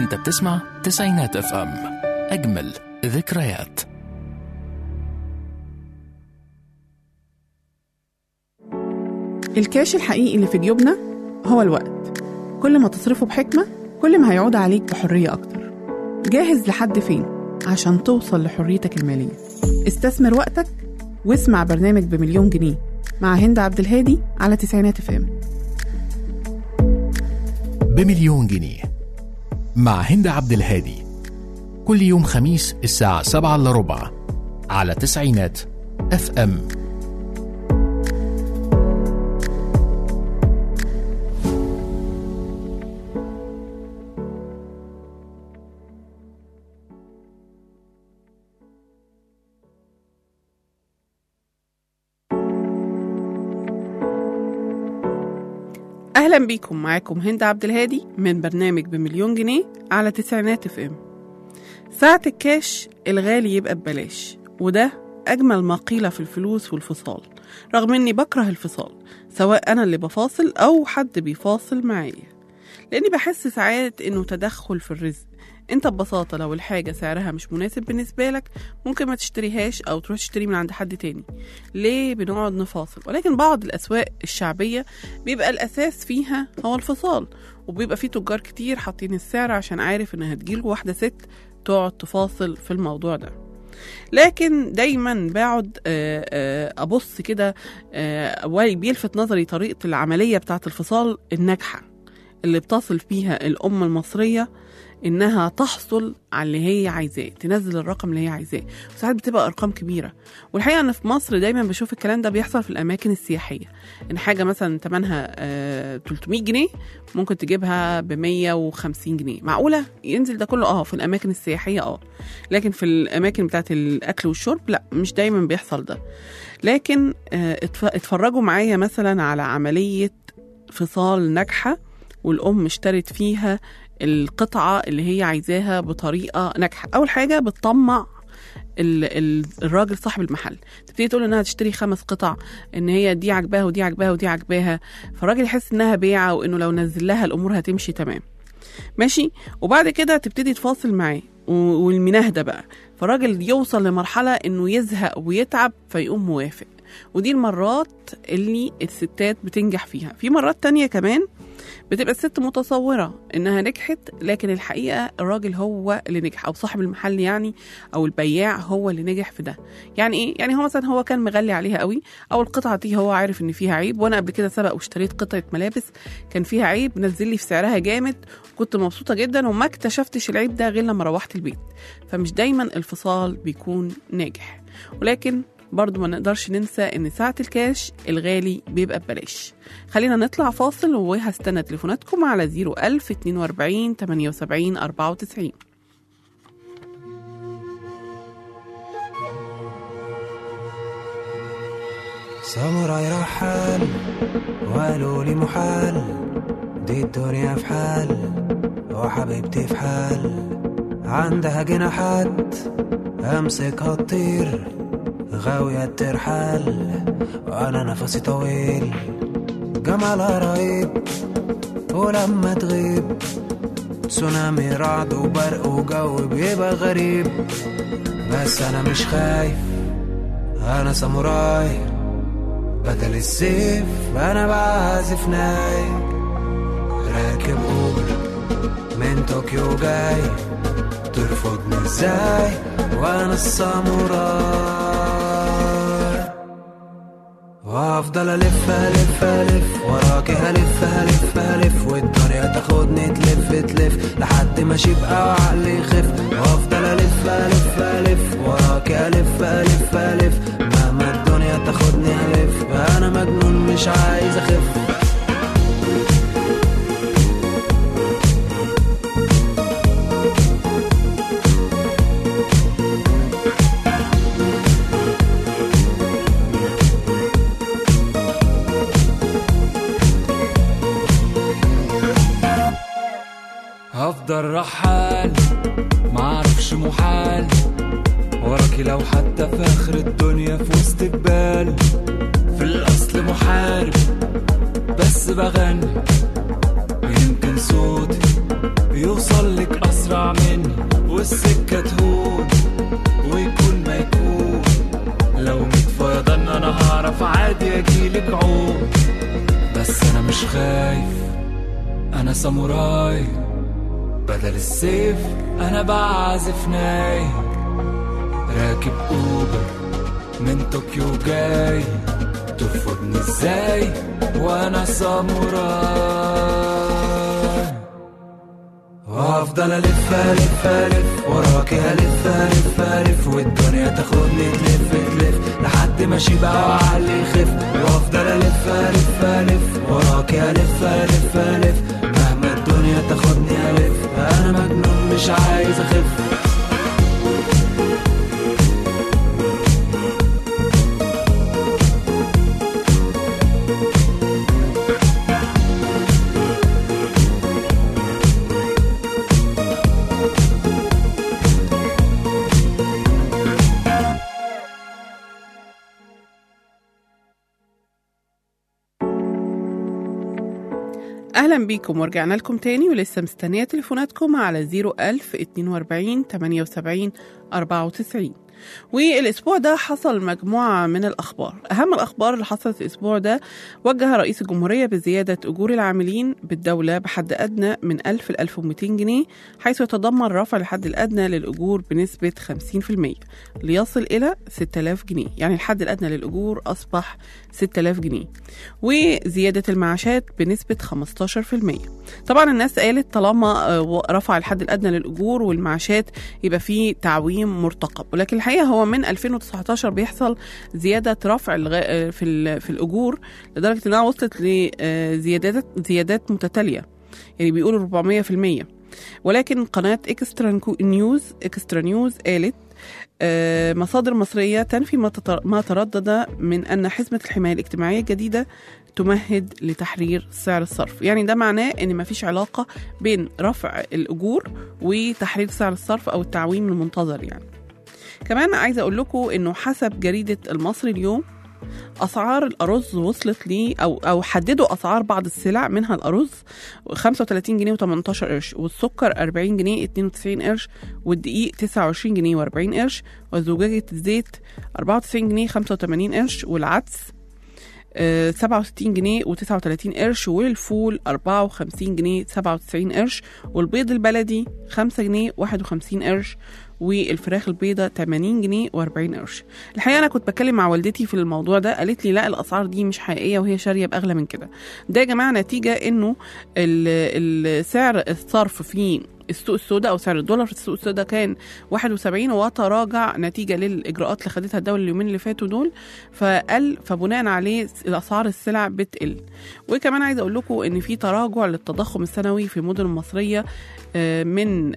انت بتسمع تسعينات اف ام، اجمل ذكريات. الكاش الحقيقي اللي في جيوبنا هو الوقت. كل ما تصرفه بحكمة كل ما هيعود عليك بحرية أكتر. جاهز لحد فين عشان توصل لحريتك المالية؟ استثمر وقتك واسمع برنامج بمليون جنيه مع هند عبد الهادي على تسعينات اف ام. بمليون جنيه مع هند عبد الهادي، كل يوم خميس الساعة 7:15 على تسعينات اف ام. أهلا بيكم، معاكم هند عبد الهادي من برنامج بمليون جنيه على تسعينات اف ام. ساعة الكاش الغالي يبقى ببلاش، وده أجمل ما قيل في الفلوس والفصال، رغم إني بكره الفصال سواء أنا اللي بفاصل أو حد بيفاصل معايا، لأني بحس ساعات إنه تدخل في الرزق. انت ببساطة لو الحاجة سعرها مش مناسب بالنسبة لك ممكن ما تشتريهاش او تروح تشتري من عند حد تاني. ليه بنقعد نفاصل؟ ولكن بعض الاسواق الشعبية بيبقى الاساس فيها هو الفصال، وبيبقى فيه تجار كتير حاطين السعر عشان عارف انها هتجيله واحدة ست تقعد تفاصل في الموضوع ده. لكن دايما بقعد ابص كده، بيلفت نظري طريقة العملية بتاعة الفصال الناجحة اللي بتصل فيها الأمة المصرية إنها تحصل على اللي هي عايزاه، تنزل الرقم اللي هي عايزاه، وساعات بتبقى أرقام كبيرة. والحقيقة أنا في مصر دايما بشوف الكلام ده بيحصل في الأماكن السياحية، إن حاجة مثلا تمنها 300 جنيه ممكن تجيبها ب150 جنيه. معقولة ينزل ده كله؟ في الأماكن السياحية لكن في الأماكن بتاعت الأكل والشرب لا، مش دايما بيحصل ده. لكن اتفرجوا معايا مثلا على عملية فصال ناجحة والأم اشترت فيها القطعة اللي هي عايزاها بطريقة ناجحة. أول حاجة بتطمع الراجل صاحب المحل، تبتدي تقول انها تشتري 5 قطع، ان هي دي عجباها ودي عجباها ودي عجباها، فالراجل يحس انها بيعة وانه لو نزل لها الامور هتمشي تمام ماشي. وبعد كده تبتدي تفاصل معاه والمناهدة بقى، فالراجل يوصل لمرحلة انه يزهق ويتعب فيقوم موافق. ودي المرات اللي الستات بتنجح فيها. في مرات تانية كمان بتبقى الست متصورة انها نجحت، لكن الحقيقة الراجل هو اللي نجح، او صاحب المحل يعني، او البياع هو اللي نجح في ده. يعني ايه؟ يعني هو مثلا هو كان مغلي عليها قوي، او القطعة دي هو عارف ان فيها عيب. وانا قبل كده سبق واشتريت قطعة ملابس كان فيها عيب، نزل لي في سعرها جامد، كنت مبسوطة جدا وما اكتشفتش العيب ده غير لما روحت البيت. فمش دايما الفصال بيكون ناجح، ولكن برضو ما نقدرش ننسى ان ساعة الكاش الغالي بيبقى ببلاش. خلينا نطلع فاصل وهستنى تليفوناتكم على 01000 42 78 94. ساموراي رحال وقالوا لي محال، دي الدنيا في حال وحبيبتي في حال، عندها جناحات امسكها تطير، غاوية ترحال وانا نفسي طويل، جمالها رهيب ولما تغيب تسونامي رعد وبرق وجو بيبقى غريب. بس انا مش خايف، انا ساموراي، بدل السيف انا بعزف ناي، راكب اوبر من طوكيو جاي، ترفضني ازاي وانا الساموراي، وافضل الف الف الف وراكي، هلف هلف هلف والدنيا تاخدني تلف تلف لحد ما اشيبقى وعقلي يخف، وافضل الف الف الف وراكي، الف الف الف مهما الدنيا تاخدني الف، انا مجنون مش عايز اخف. هفضل رحال معرفش محال وراكي، لو حتى في اخر الدنيا في وسط الجبال، في الاصل محارب بس بغني، يمكن صوتي يوصل لك اصلا والسكة تهون ويكون ما يكون. لو 100 فيضان انا هعرف عادي اجيلك عوم. بس انا مش خايف، انا ساموراي، بدل السيف انا بعزف ناي. راكب اوبر من طوكيو جاي، ترفضني ازاي وانا ساموراي. وافضل الف الف الف وراكي الف الف الف والدنيا تاخدني تلف تلف لحد ما اشيبها وعقلي يخف. وافضل الف الف الف وراكي الف الف الف مهما الدنيا تاخدني الف. انا مجنون مش عايز اخف. أهلا بيكم ورجعنا لكم تاني، ولسه مستنية تليفوناتكم على 01000 42 78 94. والأسبوع ده حصل مجموعة من الأخبار. أهم الأخبار اللي حصلت الأسبوع ده: وجه رئيس الجمهورية بزيادة أجور العاملين بالدولة بحد أدنى من 1000 ل 1200 جنيه، حيث يتضمن رفع الحد الأدنى للأجور بنسبة 50% ليصل إلى 6000 جنيه. يعني الحد الأدنى للأجور أصبح 6000 جنيه. وزيادة المعاشات بنسبة 15%. طبعا الناس قالت طالما رفع الحد الأدنى للأجور والمعاشات يبقى فيه تعويم مرتقب، ولكن الحقيقة هو من 2019 بيحصل زيادة رفع في الأجور لدرجة أنها وصلت لزيادات متتالية، يعني بيقولوا 400%. ولكن قناة إكسترا نيوز قالت مصادر مصرية تنفي ما تردد من أن حزمة الحماية الاجتماعية الجديدة تمهد لتحرير سعر الصرف. يعني ده معناه أن مفيش علاقة بين رفع الأجور وتحرير سعر الصرف أو التعويم المنتظر. يعني كمان عايزة أقول لكم أنه حسب جريدة المصري اليوم أسعار الأرز وصلت لي أو حددوا أسعار بعض السلع، منها الأرز 35 جنيه و18 قرش، والسكر 40 جنيه 92 قرش، والدقيق 29 جنيه و40 قرش، وزجاجة الزيت 94 جنيه 85 قرش، والعدس 67 جنيه و39 قرش، والفول 54 جنيه 97 قرش، والبيض البلدي 5 جنيه 51 قرش، والفراخ البيضة 80 جنيه و40 قرش. الحقيقة أنا كنت بتكلم مع والدتي في الموضوع ده، قالت لي لا الأسعار دي مش حقيقية وهي شارية بأغلى من كده. ده يا جماعة نتيجة إنه سعر الصرف في السوق السوداء أو سعر الدولار في السوق السوداء كان 71 وتراجع نتيجة للإجراءات اللي خدتها الدولة اليومين اللي فاتوا دول، فقل، فبناء عليه الأسعار السلع بتقل. وكمان عايزة أقول لكم إن في تراجع للتضخم السنوي في المدن المصرية من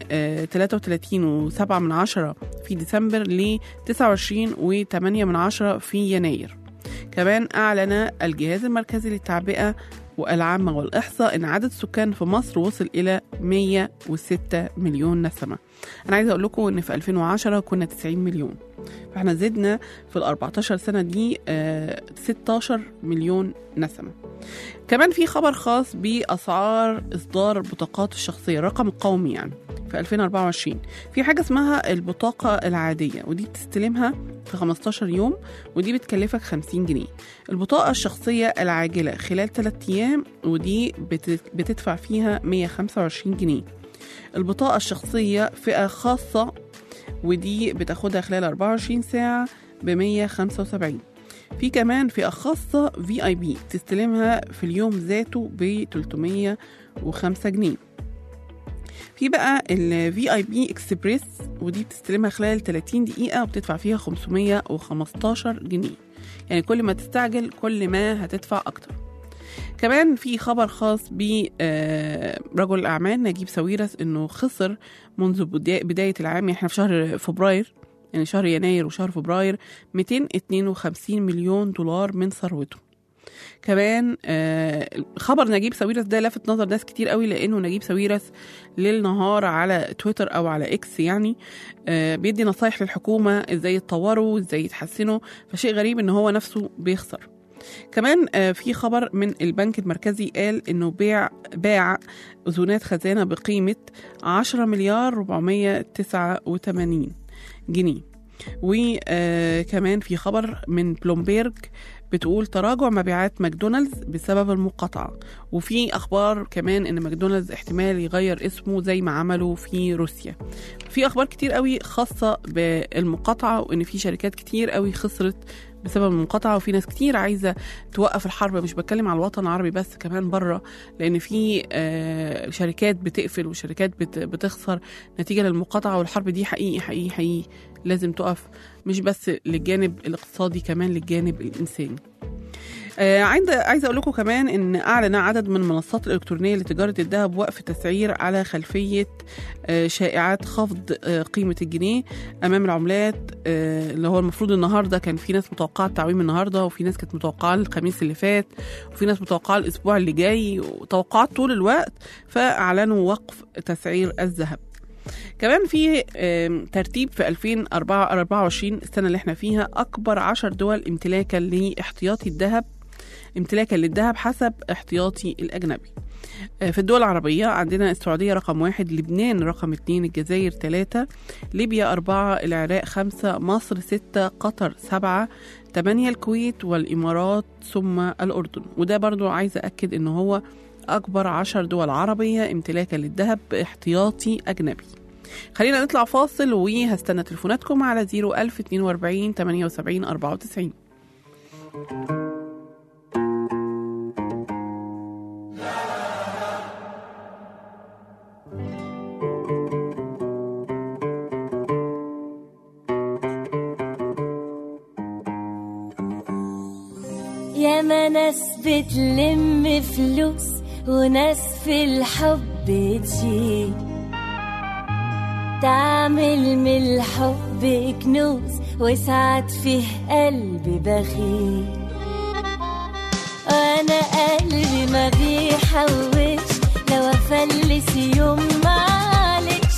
33.7 في ديسمبر ل 29.8 في يناير. كمان أعلن الجهاز المركزي للتعبئة والعامة والإحصاء إن عدد السكان في مصر وصل إلى 106 مليون نسمة. أنا عايزة أقول لكم إن في 2010 كنا 90 مليون، فإحنا زدنا في 14 سنة دي 16 مليون نسمة. كمان في خبر خاص بأسعار إصدار البطاقات الشخصية، الرقم القومي يعني في 2024. في حاجة اسمها البطاقة العادية، ودي بتستلمها في 15 يوم، ودي بتكلفك 50 جنيه. البطاقة الشخصية العاجلة خلال 3 أيام، ودي بتدفع فيها 125 جنيه. البطاقة الشخصية فئة خاصة، ودي بتاخدها خلال 24 ساعة ب 175. في كمان فئة خاصة VIP تستلمها في اليوم ذاته ب 305 جنيه. في بقى ال VIP اكسبريس، ودي بتستلمها خلال 30 دقيقة وبتدفع فيها 515 جنيه. يعني كل ما تستعجل كل ما هتدفع أكتر. كمان في خبر خاص برجل الأعمال نجيب ساويرس، إنه خسر منذ بداية العام، يعني احنا في شهر فبراير، يعني شهر يناير وشهر فبراير 252 مليون دولار من ثروته. كمان خبر نجيب ساويرس ده لفت نظر ناس كتير قوي، لأنه نجيب ساويرس ليل نهار على تويتر أو على إكس يعني بيدي نصايح للحكومة ازاي يتطوروا ازاي يتحسنوا، فشيء غريب إن هو نفسه بيخسر. كمان في خبر من البنك المركزي قال إنه باع أذونات خزانة بقيمة 10 مليار 489 جنيه. وكمان في خبر من بلومبيرج بتقول تراجع مبيعات ماكدونالدز بسبب المقاطعة. وفي أخبار كمان إن ماكدونالدز احتمال يغير اسمه زي ما عملوا في روسيا. في أخبار كتير قوي خاصة بالمقاطعة، وإن في شركات كتير قوي خسرت بسبب المقاطعة، وفي ناس كتير عايزة توقف الحرب. مش بتكلم على الوطن العربي بس، كمان بره، لأن في شركات بتقفل وشركات بتخسر نتيجة للمقاطعة. والحرب دي حقيقي لازم تقف، مش بس للجانب الاقتصادي، كمان للجانب الإنساني. عايزة أقول لكم كمان إن أعلن عدد من المنصات الإلكترونية لتجارة الذهب وقف تسعير على خلفية شائعات خفض قيمة الجنيه أمام العملات، اللي هو المفروض النهاردة كان في ناس متوقعة التعويم النهاردة، وفي ناس كانت متوقعة الخميس اللي فات، وفي ناس متوقعة الأسبوع اللي جاي، وتوقعات طول الوقت. فأعلنوا وقف تسعير الذهب. كمان في ترتيب في 2024 السنة اللي احنا فيها أكبر 10 دول امتلاكا لاحتياطي الذهب، امتلاكا للذهب حسب احتياطي الأجنبي. في الدول العربية عندنا السعودية رقم 1، لبنان رقم 2، الجزائر 3، ليبيا 4، العراق 5، مصر 6، قطر 7، 8 الكويت والإمارات، ثم الأردن. وده برضو عايزة أكد إنه هو أكبر 10 دول عربية امتلاكا للذهب باحتياطي أجنبي. خلينا نطلع فاصل، وهستنى تليفوناتكم على 01042 78 94. يا ما ناس بتلم فلوس وناس في الحب تشيل، تعمل من الحب كنوز وساعات فيه قلبي بخيل. وانا قلبي ما بيحوش لو افلس يوم معلش،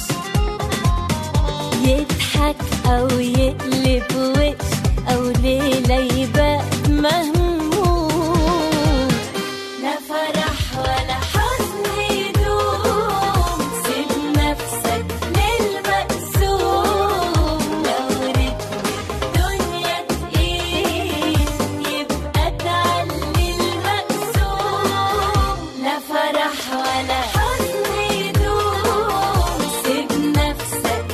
يضحك او يقلب وش او ليلة يبقى مهموم، لا فرح ولا حزن يدوم، سيب نفسك للمقسوم، لو رتم الدنيا تقيل يبقى تعلي المقسوم، لا فرح ولا حزن يدوم، سيب نفسك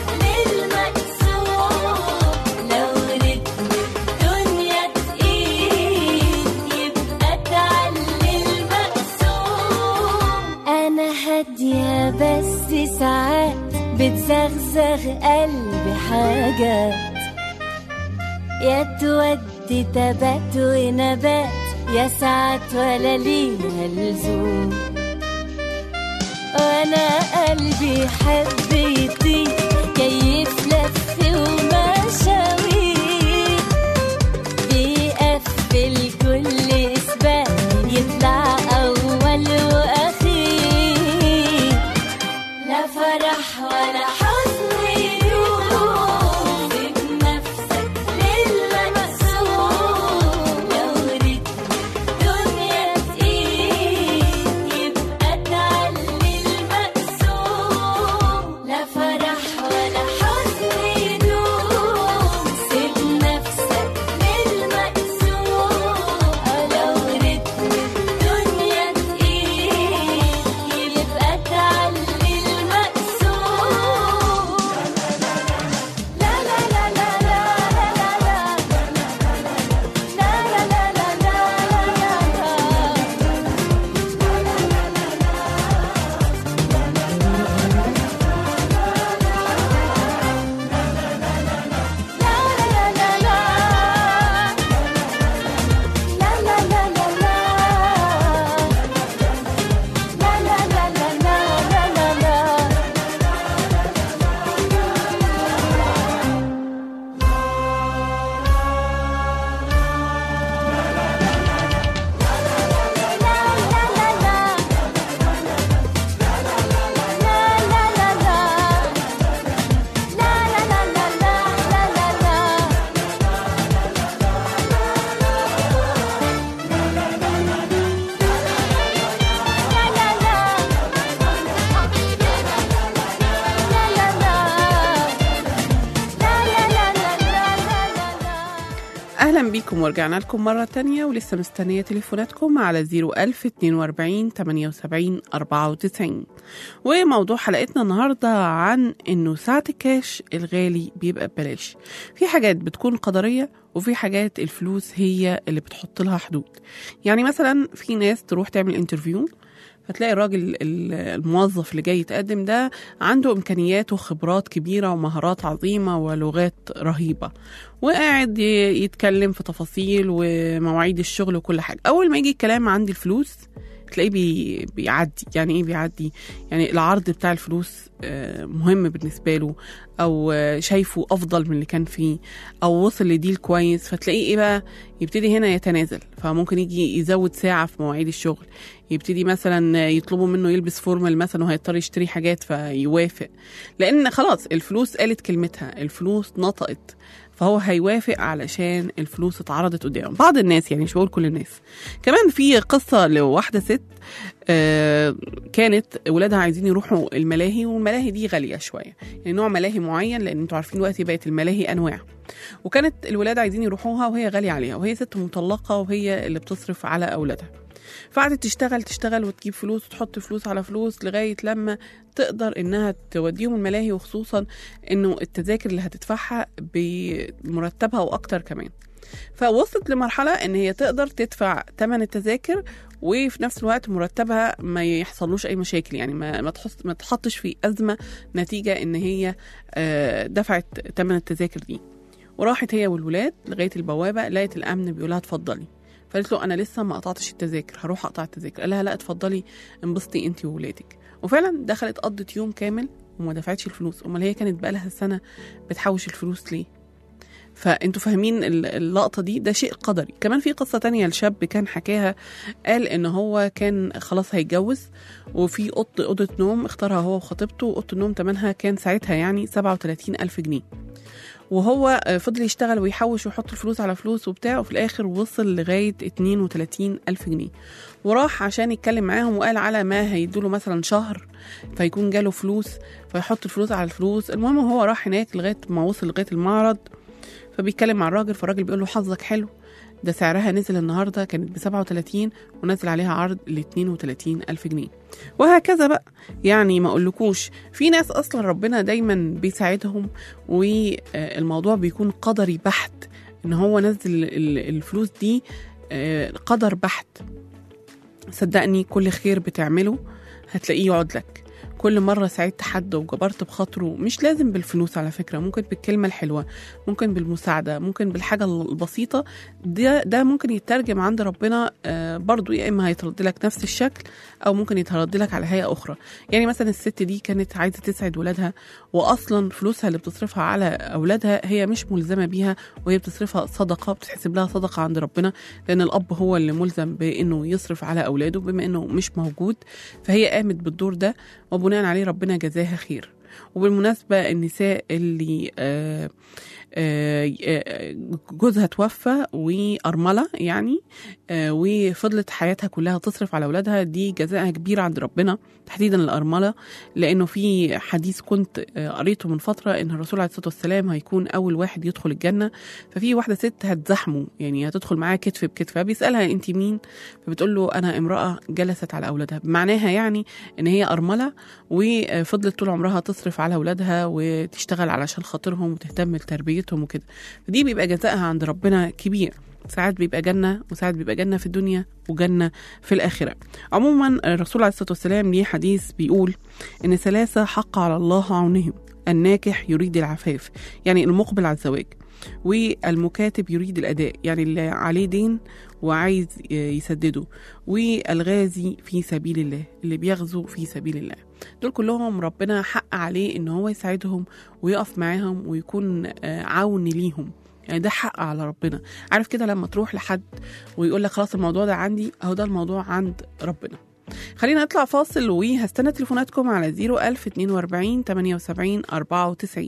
للمقسوم، لو رتم الدنيا تقيل يبقى تعلي المقسوم. أنا هادية بس ساعات بتزغزغ قلبي حاجات، يا تودي تبات ونبات يا ساعات ولا ليها لزوم. وانا قلبي حب يطير كيف لف ومشاوير، بيقفل كل إثبات يطلع أول وأخير، لا فرح ولا حزن يدوم، سيب نفسك للمقسوم، لو رتم الدنيا تقيل يبقى تعلي المقسوم، لا فرح بيكم ورجعنا لكم مرة تانية ولسه مستنية تليفوناتكم على 01042 78 94. وموضوع حلقتنا النهاردة عن إنه ساعة الكاش الغالي بيبقى ببلاش. في حاجات بتكون قدرية وفي حاجات الفلوس هي اللي بتحط لها حدود. يعني مثلا في ناس تروح تعمل انترفيو فتلاقي الراجل الموظف اللي جاي يتقدم ده عنده إمكانيات وخبرات كبيرة ومهارات عظيمة ولغات رهيبة، وقاعد يتكلم في تفاصيل ومواعيد الشغل وكل حاجة. أول ما يجي الكلام عند الفلوس تلاقيه بيعدي. يعني إيه بيعدي؟ يعني العرض بتاع الفلوس مهم بالنسبة له، أو شايفه أفضل من اللي كان فيه، أو وصل لديل كويس، فتلاقيه إيه بقى؟ يبتدي هنا يتنازل. فممكن يجي يزود ساعة في مواعيد الشغل، يبتدي مثلا يطلبوا منه يلبس فورمال مثلا وهيضطر يشتري حاجات فيوافق، لأن خلاص الفلوس قالت كلمتها، الفلوس نطقت، فهو هيوافق علشان الفلوس اتعرضت قدامه. بعض الناس، يعني مش بقول كل الناس. كمان في قصة لواحدة ست كانت ولادها عايزين يروحوا الملاهي، والملاهي دي غالية شوية، يعني نوع ملاهي معين، لأن انتوا عارفين دلوقتي بقت الملاهي أنواع. وكانت الولاد عايزين يروحوها وهي غالية عليها، وهي ست مطلقة وهي اللي بتصرف على أولادها. فقعدت تشتغل وتجيب فلوس وتحط فلوس على فلوس لغاية لما تقدر إنها توديهم الملاهي، وخصوصا إنه التذاكر اللي هتدفعها بمرتبها وأكتر كمان. فوصلت لمرحلة إن هي تقدر تدفع ثمن التذاكر وفي نفس الوقت مرتبها ما يحصلوش أي مشاكل، يعني ما تحطش في أزمة نتيجة إن هي دفعت ثمن التذاكر دي. وراحت هي والولاد لغاية البوابة، لقيت الأمن بيقولها اتفضلي. فقالت له أنا لسه ما قطعتش التذاكر، هروح أقطع التذاكر. قال لها لا اتفضلي انبسطي أنت وولادك. وفعلا دخلت قضت يوم كامل وما دفعتش الفلوس. أمال هي كانت بقالها سنة بتحوش الفلوس ليه؟ فأنتوا فاهمين اللقطة دي؟ ده شيء قدري. كمان في قصة تانية لشاب كان حكاها، قال إن هو كان خلاص هيتجوز، وفي أوضة نوم اختارها هو وخطيبته، وأوضة النوم تمنها كان ساعتها يعني 37,000 جنيه. وهو فضل يشتغل ويحوش ويحط الفلوس على فلوس وبتاع، وفي الآخر وصل لغاية 32,000 جنيه. وراح عشان يتكلم معاهم وقال على ما هيدوله مثلا شهر فيكون جاله فلوس، فيحط الفلوس على الفلوس. المهم هو راح هناك لغاية ما وصل لغاية المعرض، فبيتكلم مع الراجل، فالراجل بيقول له حظك حلو، ده سعرها نزل النهاردة، كانت ب37 ونزل عليها عرض ل32,000 جنيه. وهكذا بقى. يعني ما أقولكوش، في ناس أصلا ربنا دايما بيساعدهم والموضوع بيكون قدري بحت، إن هو نزل الفلوس دي قدر بحت. صدقني كل خير بتعمله هتلاقيه يقعد لك. كل مرة ساعدت حد وجبرت بخاطره، مش لازم بالفلوس على فكرة، ممكن بالكلمة الحلوة، ممكن بالمساعدة، ممكن بالحاجة البسيطة. ده ممكن يترجم عند ربنا برضو، يا إما هيترد لك نفس الشكل أو ممكن يترد لك على هيئة أخرى. يعني مثلا الست دي كانت عايزة تسعد ولادها، وأصلا فلوسها اللي بتصرفها على أولادها هي مش ملزمة بيها، وهي بتصرفها صدقة، بتحسب لها صدقة عند ربنا، لأن الأب هو اللي ملزم بأنه يصرف على أولاده بما أنه مش موجود. فهي قامت بالدور ده، وبناء عليه ربنا جزاها خير. وبالمناسبة النساء اللي جوزها توفى وأرملة يعني، وفضلت حياتها كلها تصرف على أولادها، دي جزاءها كبير عند ربنا، تحديدا الأرملة. لأنه في حديث كنت قريته من فترة إن الرسول عليه الصلاة والسلام هيكون أول واحد يدخل الجنة. ففي واحدة ست هتزحمه، يعني هتدخل معاه كتف بكتف، فبيسألها أنت مين؟ فبتقول له أنا امرأة جلست على أولادها، بمعناها يعني إن هي أرملة وفضلت طول عمرها تصرف على أولادها وتشتغل علشان خاطرهم وتهتم بتربيتهم وكده. فدي بيبقى جزائها عند ربنا كبير، ساعات بيبقى جنة وساعات بيبقى جنة في الدنيا وجنة في الآخرة. عموما الرسول عليه الصلاة والسلام ليه حديث بيقول إن 3 حق على الله عونهم: الناكح يريد العفاف، يعني المقبل على الزواج، والمكاتب يريد الأداء، يعني اللي عليه دين وعايز يسدده، والغازي في سبيل الله، اللي بيغزو في سبيل الله. دول كلهم ربنا حق عليه إن هو يساعدهم ويقف معاهم ويكون عون ليهم، يعني ده حق على ربنا. عارف كده لما تروح لحد ويقول لك خلاص الموضوع ده عندي، أهو ده الموضوع عند ربنا. خلينا نطلع فاصل وهستنى تليفوناتكم على 01042 78 94.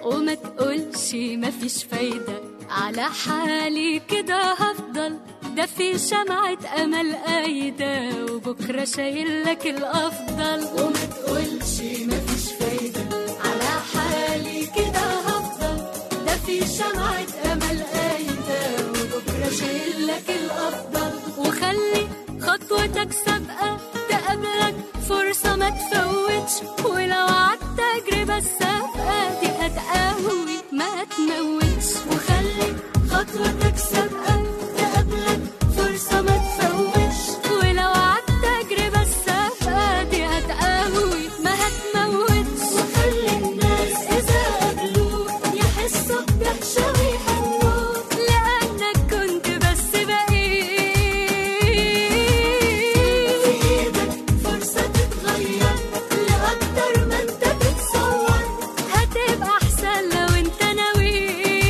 وما تقولش مفيش فايدة، على حالي كده هفضل، ده في شمعة أمل قايدة وبكرة شايلك الأفضل. وما تقولش مفيش فايدة، على حالي كده هفضل، ده في شمعة أمل قايدة وبكرة شايلك الأفضل. وخلي خطوتك سابقة تقابلك فرصة ما تفوتش، ولو عدت تجربة السابقة دي هتقوي ما تموتش. وخلي خطوتك سابقة تقابلك فرصة ما تفوتش، ولو عدت تجربة السابقة دي هتقوي ما هتموتش. وخلي الناس إذا قابلوك يحسوا بدهشة ويحنوك، لأنك كنت بس بقيت في إيدك فرصة تتغير لأكتر ما أنت تتصور، هتبقى أحسن لو أنت ناوي.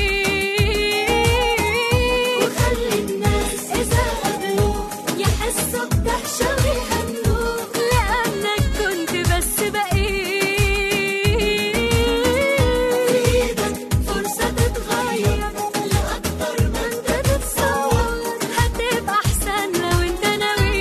وخلي الناس إذا قابلوك يحسوا بدهشة ويهنوك، لأنك كنت بس بقيت في إيدك فرصة تتغير لأكتر ما أنت تتصور، هتبقى أحسن لو أنت ناوي.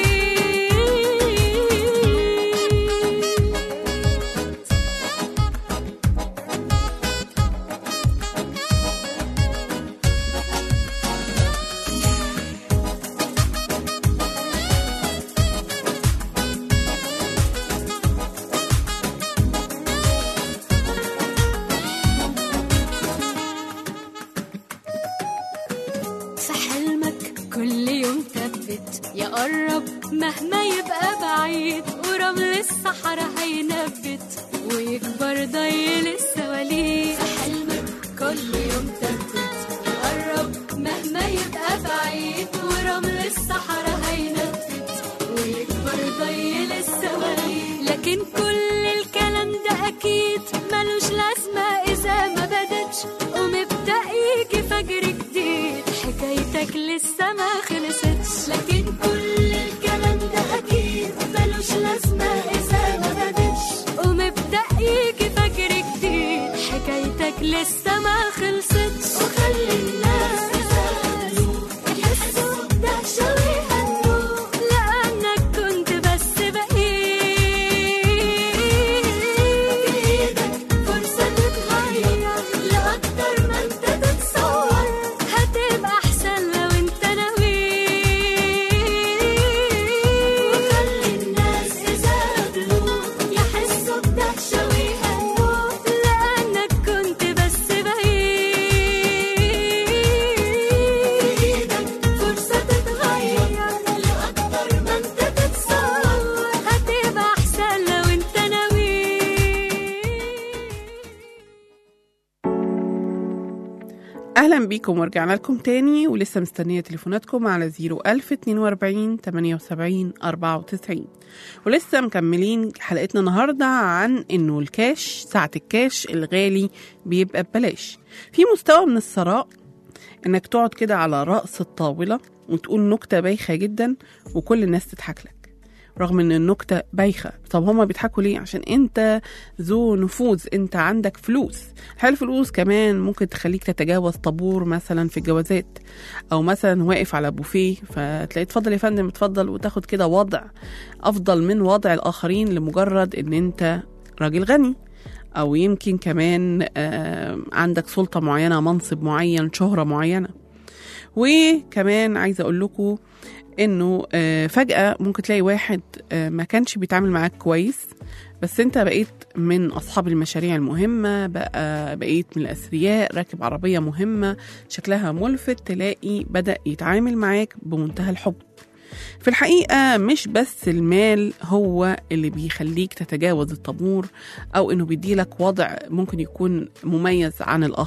في حلمك كل يوم ثبت، يقرب مهما يبقى بعيد، ورمل الصحراء هينبت ويكبر ضيل السواليف. في حلمك كل يوم ثبت، يقرب مهما يبقى بعيد، ورمل الصحراء هينبت ويكبر ضيل السواليف. لكن كل الكلام ده أكيد ملوش لازمة إذا ما بدتش، ومبدأ يجي فجر جديد حكايتك لسه ما خلصتش. لكن كل الكلام ده أكيد ملوش لازمة إذا ما بدتش، ومبدأ يجي فجر جديد حكايتك لسه ما خلصتش. وخلي الناس إذا قابلوك يحسوا بدهشة ويهنوك، لأنك كنت بس بقيت في إيدك فرصة تتغير لأكتر ما أنت تتصور، هتبقى أحسن لو أنت ناوي. وخلي الناس إذا قابلوك يحسوا بدهشة ويهنوك، لأنك كنت بس بقيت في إيدك فرصة تتغير لأكتر ما أنت تتصور، هتبقى أحسن لو أنت ناوي. أهلا بيكم ورجعنا لكم تاني، ولسه مستنية تليفوناتكم على 01042 78 94. ولسه مكملين حلقتنا النهاردة عن إنه الكاش، ساعة الكاش الغالي بيبقى ببلاش. في مستوى من الثراء إنك تقعد كده على رأس الطاولة وتقول نكتة بايخة جدا وكل الناس تضحك لك، رغم ان النكتة بايخة. طب هما بيضحكوا ليه؟ عشان انت ذو نفوذ، انت عندك فلوس. الفلوس كمان ممكن تخليك تتجاوز طابور مثلا في الجوازات، او مثلا واقف على بوفيه فتلاقي اتفضل يا فندم اتفضل، وتاخد كده وضع افضل من وضع الاخرين لمجرد ان انت راجل غني، او يمكن كمان عندك سلطة معينة، منصب معين، شهرة معينة. وكمان عايزة اقول لكم انه فجأة ممكن تلاقي واحد ما كانش بيتعامل معاك كويس، بس انت بقيت من اصحاب المشاريع المهمة، بقيت من الاثرياء، راكب عربية مهمة شكلها ملفت، تلاقي بدأ يتعامل معاك بمنتهى الحب. في الحقيقة مش بس المال هو اللي بيخليك تتجاوز الطابور، أو إنه بيديلك وضع ممكن يكون مميز عن الآخرين.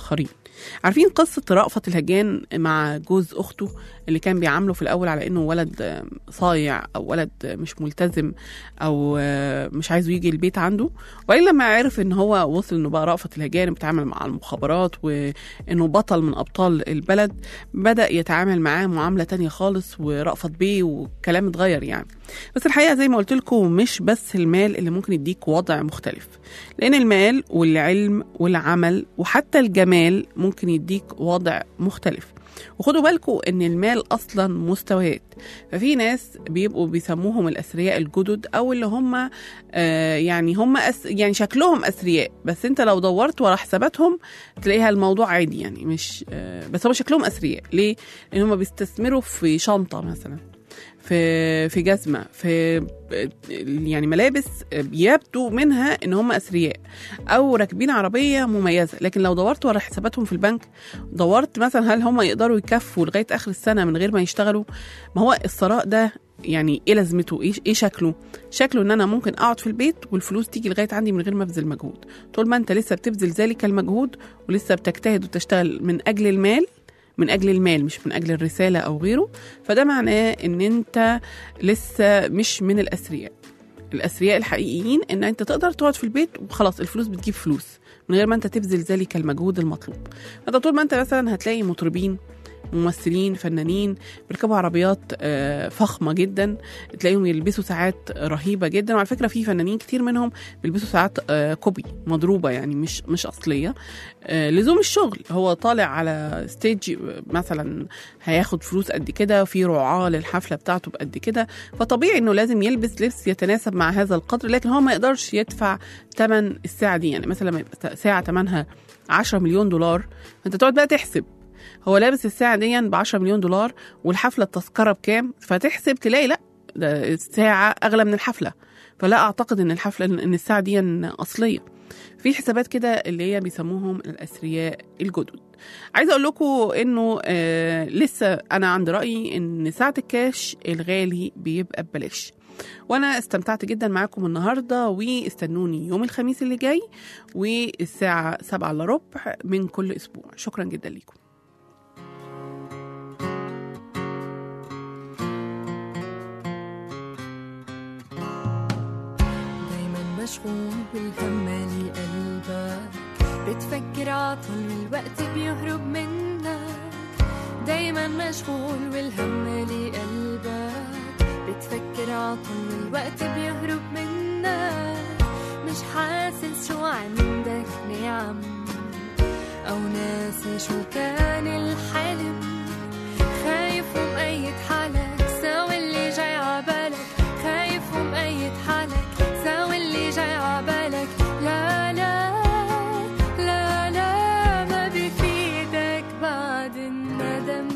عارفين قصة رأفت الهجان مع جوز أخته اللي كان بيعامله في الأول على إنه ولد صايع أو ولد مش ملتزم أو مش عايزه يجي البيت عنده، وإلا لما عرف إن هو وصل إنه بقى رأفت الهجان بيتعامل مع المخابرات وإنه بطل من أبطال البلد، بدأ يتعامل معاه معاملة تانية خالص ورأفت بيه وكلام اتغير يعني. بس الحقيقة زي ما قلت لكم مش بس المال اللي ممكن يديك وضع مختلف، لأن المال والعلم والعمل وحتى الجمال ممكن يديك وضع مختلف. وخدوا بالكم ان المال اصلا مستويات، ففي ناس بيبقوا بيسموهم الاثرياء الجدد او اللي هم يعني هم يعني شكلهم اثرياء، بس انت لو دورت ورا حساباتهم تلاقيها الموضوع عادي يعني مش بس هم شكلهم اثرياء. ليه؟ لان هم بيستثمروا في شنطه مثلا، في جزمة، في يعني ملابس يبدو منها ان هم اثرياء، او راكبين عربية مميزة. لكن لو دورت ورا حساباتهم في البنك، دورت مثلا هل هم يقدروا يكفوا لغاية اخر السنة من غير ما يشتغلوا؟ ما هو الثراء ده يعني ايه لازمته؟ ايه شكله؟ شكله ان انا ممكن اقعد في البيت والفلوس تيجي لغاية عندي من غير ما ابذل مجهود. طول ما انت لسه بتبذل ذلك المجهود ولسه بتجتهد وتشتغل من اجل المال، من أجل المال مش من أجل الرسالة أو غيره، فده معناه إن أنت لسه مش من الأثرياء. الأثرياء الحقيقيين إن أنت تقدر تقعد في البيت وخلاص الفلوس بتجيب فلوس من غير ما أنت تبذل ذلك المجهود المطلوب. فده طول ما أنت مثلا هتلاقي مطربين، ممثلين، فنانين بيركبوا عربيات فخمة جدا، تلاقيهم يلبسوا ساعات رهيبة جدا. وعلى فكرة في فنانين كتير منهم بيلبسوا ساعات كوبي مضروبة يعني مش أصلية، لزوم الشغل. هو طالع على ستيج مثلا هياخد فلوس قد كده، وفي رعاة للحفلة بتاعته بقد كده، فطبيعي انه لازم يلبس لبس يتناسب مع هذا القدر. لكن هو ما يقدرش يدفع ثمن الساعة دي. يعني مثلا لما يبقى ساعة ثمنها 10 مليون دولار، انت تقعد بقى تحسب هو لابس الساعة دي ب10 مليون دولار والحفلة التذكرة بكام، فتحسب تلاقي لا ده الساعة أغلى من الحفلة. فلا أعتقد إن الحفلة إن الساعة دي أصلية. في حسابات كده اللي هي بيسموهم الأثرياء الجدد. عايزة أقول لكم إنه لسه أنا عند رأيي إن ساعة الكاش الغالي بيبقى ببلاش. وأنا استمتعت جدا معاكم النهاردة، واستنوني يوم الخميس اللي جاي والساعة 7:15 من كل أسبوع. شكرا جدا لكم. مشغول والهم مالي قلبك، بتفكر عطول الوقت بيهرب منك. دايما مشغول والهم مالي قلبك، بتفكر عطول الوقت بيهرب منك. مش حاسس شو عندك نعم أو ناسي شو كان الحلم. خايف ومقيد حالك ساوي اللي جاي عبالك، خايف ومقيد حالك ساوي اللي جاي عبالك. لا لا لا لا ما بيفيدك بعد الندم.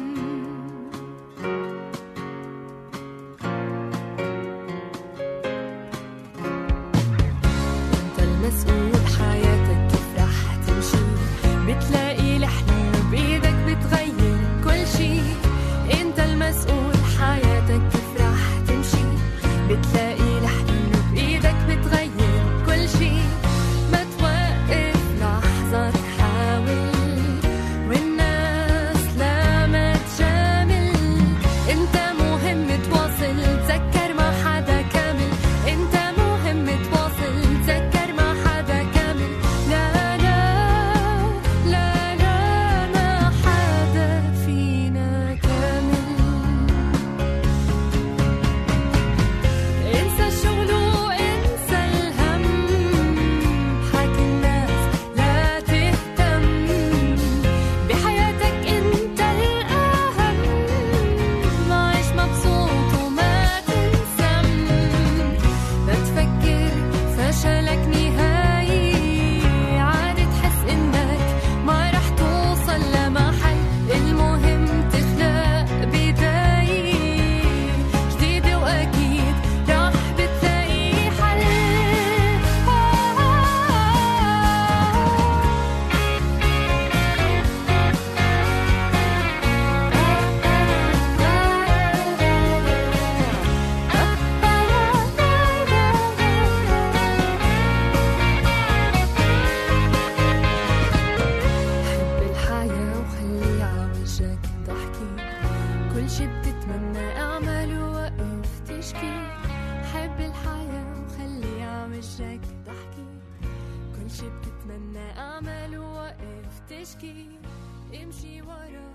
انت المسؤول حياتك كيف رح تمشي، بتلاقي الحلول بإيدك بتغير كل شي. انت المسؤول حياتك كيف رح تمشي، بتلاقي لا كل شي بتتمنى اعمل ووقف تشكي حب الحياة وخلي عم وجهك ضحكي كل شي بتتمنى اعمل ووقف تشكي امشي ورا